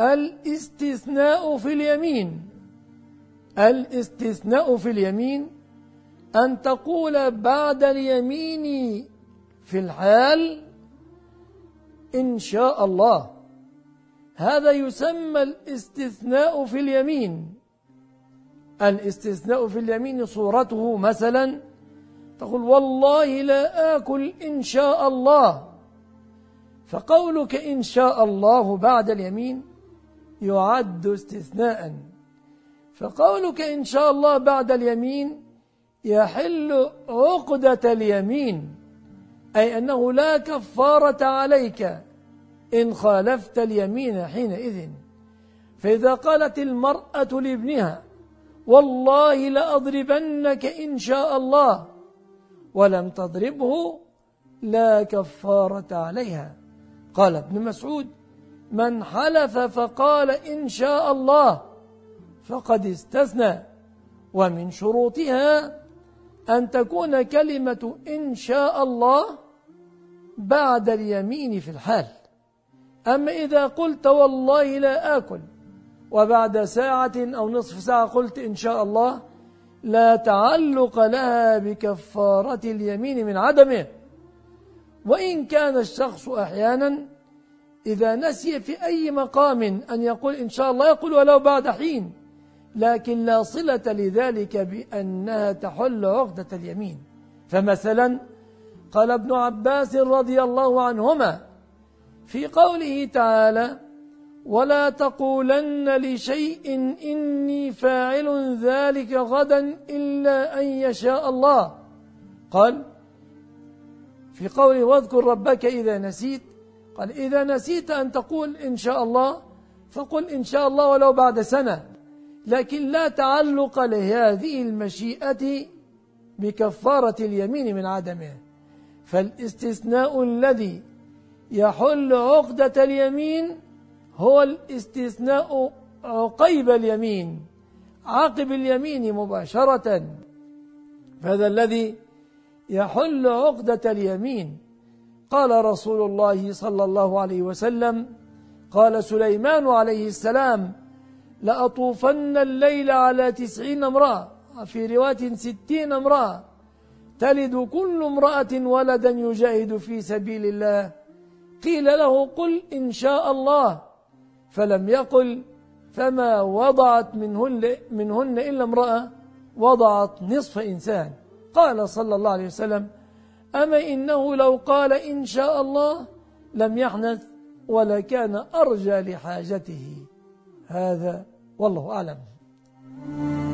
الاستثناء في اليمين. الاستثناء في اليمين أن تقول بعد اليمين في الحال إن شاء الله. هذا يسمى الاستثناء في اليمين. الاستثناء في اليمين صورته مثلا تقول والله لا آكل إن شاء الله، فقولك إن شاء الله بعد اليمين يعد استثناء، فقولك إن شاء الله بعد اليمين يحل عقدة اليمين، أي أنه لا كفارة عليك إن خالفت اليمين حينئذ. فإذا قالت المرأة لابنها والله لأضربنك إن شاء الله ولم تضربه لا كفارة عليها. قال ابن مسعود من حلف فقال إن شاء الله فقد استثنى، ومن شروطها أن تكون كلمة إن شاء الله بعد اليمين في الحال. أما إذا قلت والله لا آكل وبعد ساعة أو نصف ساعة قلت إن شاء الله لا تعلق لها بكفارة اليمين من عدمه. وإن كان الشخص أحيانا إذا نسي في أي مقام أن يقول إن شاء الله يقول ولو بعد حين، لكن لا صلة لذلك بأنها تحل عقدة اليمين. فمثلا قال ابن عباس رضي الله عنهما في قوله تعالى ولا تقولن لشيء إني فاعل ذلك غدا إلا أن يشاء الله، قال في قوله واذكر ربك إذا نسيت، قال إذا نسيت أن تقول إن شاء الله فقل إن شاء الله ولو بعد سنة، لكن لا تعلق لهذه المشيئة بكفارة اليمين من عدمه. فالاستثناء الذي يحل عقدة اليمين هو الاستثناء عقيب اليمين، عقب اليمين مباشرة، فهذا الذي يحل عقدة اليمين. قال رسول الله صلى الله عليه وسلم قال سليمان عليه السلام لأطوفن الليل على 90 امرأة، في رواية 60 امرأة، تلد كل امرأة ولدا يجاهد في سبيل الله، قيل له قل إن شاء الله، فلم يقل فما وضعت منهن إلا امرأة وضعت نصف إنسان. قال صلى الله عليه وسلم أما إنه لو قال إن شاء الله لم يحنث ولكان أرجى لحاجته. هذا والله أعلم.